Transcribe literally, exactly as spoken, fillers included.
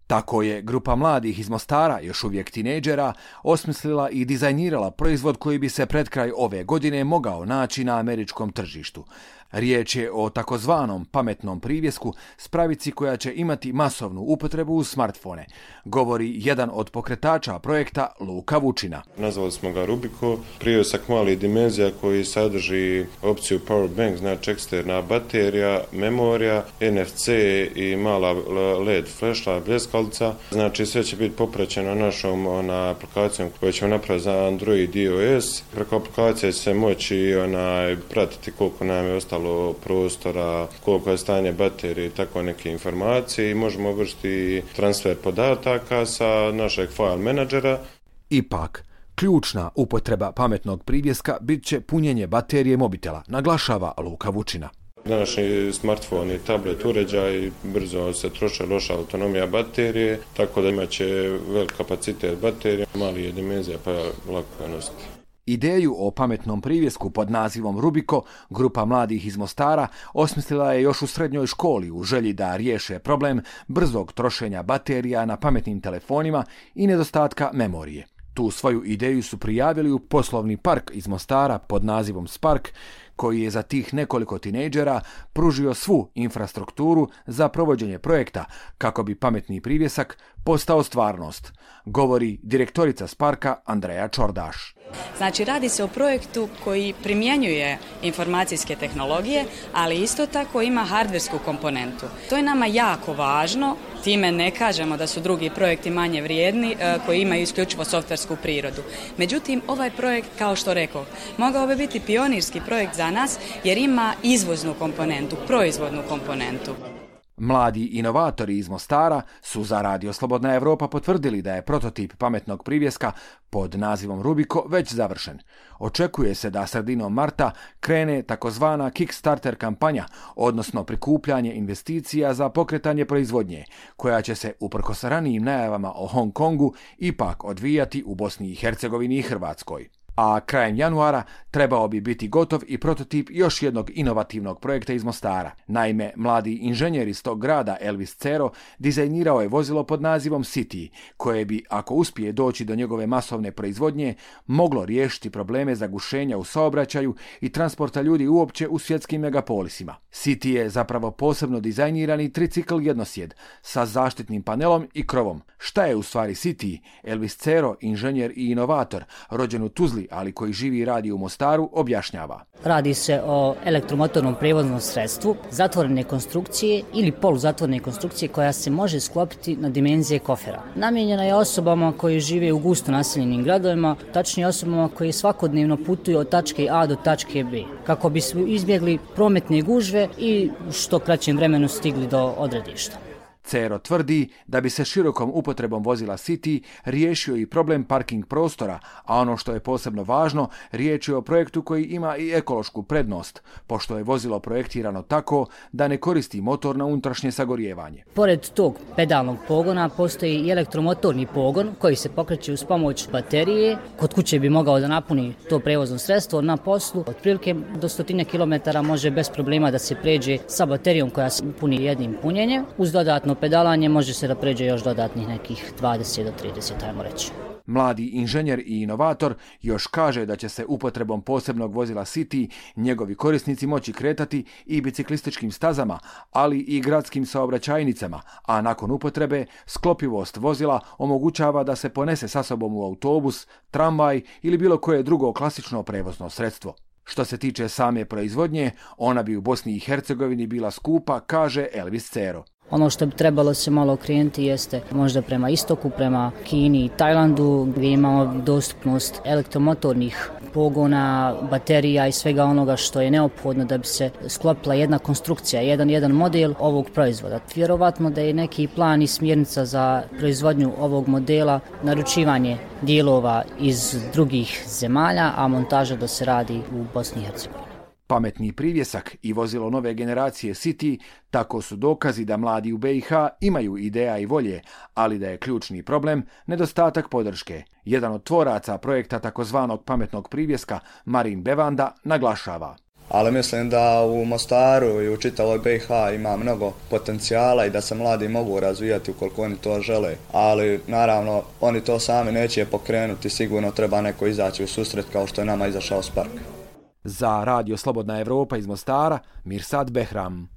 Tako je grupa mladih iz Mostara, još uvijek tinejdžera, osmislila i dizajnirala proizvod koji bi se pred kraj ove godine mogao naći na američkom tržištu. Riječ je o takozvanom pametnom privjesku, spravici koja će imati masovnu upotrebu u smartfone, govori jedan od pokretača projekta Luka Vučina. Nazvali smo ga Rubiko, privjesak malih dimenzija koji sadrži opciju power bank, znači eksterna baterija, memorija, N F C i mala L E D flešla, bljeskalica. Znači sve će biti popraćeno našom ona, aplikacijom koju ćemo napraviti za Android i iOS. Preko aplikacije će se moći onaj, pratiti koliko nam je ostalo prostora, koliko je stanje baterije i tako neke informacije i možemo vršiti transfer podataka sa našeg file menadžera. Ipak, ključna upotreba pametnog privjeska bit će punjenje baterije mobitela, naglašava Luka Vučina. Današnji smartfon i tablet uređaj brzo se troše, loša autonomija baterije, tako da imat će velik kapacitet baterije, mali je dimenzija pa lako je nositi. Ideju o pametnom privjesku pod nazivom Rubiko grupa mladih iz Mostara osmislila je još u srednjoj školi u želji da riješe problem brzog trošenja baterija na pametnim telefonima i nedostatka memorije. Tu svoju ideju su prijavili u poslovni park iz Mostara pod nazivom Spark, koji je za tih nekoliko tinejdžera pružio svu infrastrukturu za provođenje projekta kako bi pametni privjesak postao stvarnost, govori direktorica Sparka Andreja Čordaš. Znači, radi se o projektu koji primjenjuje informacijske tehnologije, ali isto tako ima hardversku komponentu. To je nama jako važno, time ne kažemo da su drugi projekti manje vrijedni koji imaju isključivo softversku prirodu. Međutim, ovaj projekt, kao što rekao, mogao bi biti pionirski projekt za nas jer ima izvoznu komponentu, proizvodnu komponentu. Mladi inovatori iz Mostara su za Radio Slobodna Evropa potvrdili da je prototip pametnog privjeska pod nazivom Rubiko već završen. Očekuje se da sredinom marta krene takozvana Kickstarter kampanja, odnosno prikupljanje investicija za pokretanje proizvodnje, koja će se, uprkos ranijim najavama o Hong Kongu, ipak odvijati u Bosni i Hercegovini i Hrvatskoj. A krajem januara trebao bi biti gotov i prototip još jednog inovativnog projekta iz Mostara. Naime, mladi inženjer iz tog grada Elvis Cero dizajnirao je vozilo pod nazivom City, koje bi, ako uspije doći do njegove masovne proizvodnje, moglo riješiti probleme zagušenja u saobraćaju i transporta ljudi uopće u svjetskim megapolisima. City je zapravo posebno dizajnirani tricikl jednosjed sa zaštitnim panelom i krovom. Šta je u stvari City? Elvis Cero, inženjer i inovator, rođen u Tuzli, ali koji živi i radi u Mostaru, objašnjava. Radi se o elektromotornom prijevoznom sredstvu, zatvorene konstrukcije ili poluzatvorene konstrukcije koja se može sklopiti na dimenzije kofera. Namijenjena je osobama koji žive u gusto naseljenim gradovima, tačnije osobama koji svakodnevno putuju od tačke A do tačke B, kako bi se izbjegli prometne gužve i što kraćem vremenu stigli do odredišta. Cero tvrdi da bi se širokom upotrebom vozila City riješio i problem parking prostora, a ono što je posebno važno, riječ je o projektu koji ima i ekološku prednost, pošto je vozilo projektirano tako da ne koristi motor na unutrašnje sagorijevanje. Pored tog pedalnog pogona postoji i elektromotorni pogon koji se pokreće uz pomoć baterije. Kod kuće bi mogao da napuni to prevozno sredstvo, na poslu otprilike do stotine kilometara može bez problema da se pređe sa baterijom koja se puni jednim punjenjem. Uz dodatno pedalanje može se da pređe još dodatnih nekih dvadeset do trideset, ajmo reći. Mladi inženjer i inovator još kaže da će se upotrebom posebnog vozila City njegovi korisnici moći kretati i biciklističkim stazama, ali i gradskim saobraćajnicama, a nakon upotrebe sklopivost vozila omogućava da se ponese sa sobom u autobus, tramvaj ili bilo koje drugo klasično prevozno sredstvo. Što se tiče same proizvodnje, ona bi u Bosni i Hercegovini bila skupa, kaže Elvis Cero. Ono što bi trebalo se malo okrenuti jeste možda prema istoku, prema Kini i Tajlandu, gdje imamo dostupnost elektromotornih pogona, baterija i svega onoga što je neophodno da bi se sklopila jedna konstrukcija, jedan jedan model ovog proizvoda. Vjerovatno da je neki plan i smjernica za proizvodnju ovog modela, naručivanje dijelova iz drugih zemalja, a montaža da se radi u Bosni i Hercegovini. Pametni privjesak i vozilo nove generacije City tako su dokazi da mladi u B i H imaju ideja i volje, ali da je ključni problem nedostatak podrške. Jedan od tvoraca projekta takozvanog pametnog privjeska, Marin Bevanda, naglašava. Ali mislim da u Mostaru i u čitavoj B i H ima mnogo potencijala i da se mladi mogu razvijati ukoliko oni to žele. Ali naravno oni to sami neće pokrenuti, sigurno treba neko izaći u susret kao što je nama izašao Spark. Za Radio Slobodna Evropa iz Mostara, Mirsad Behram.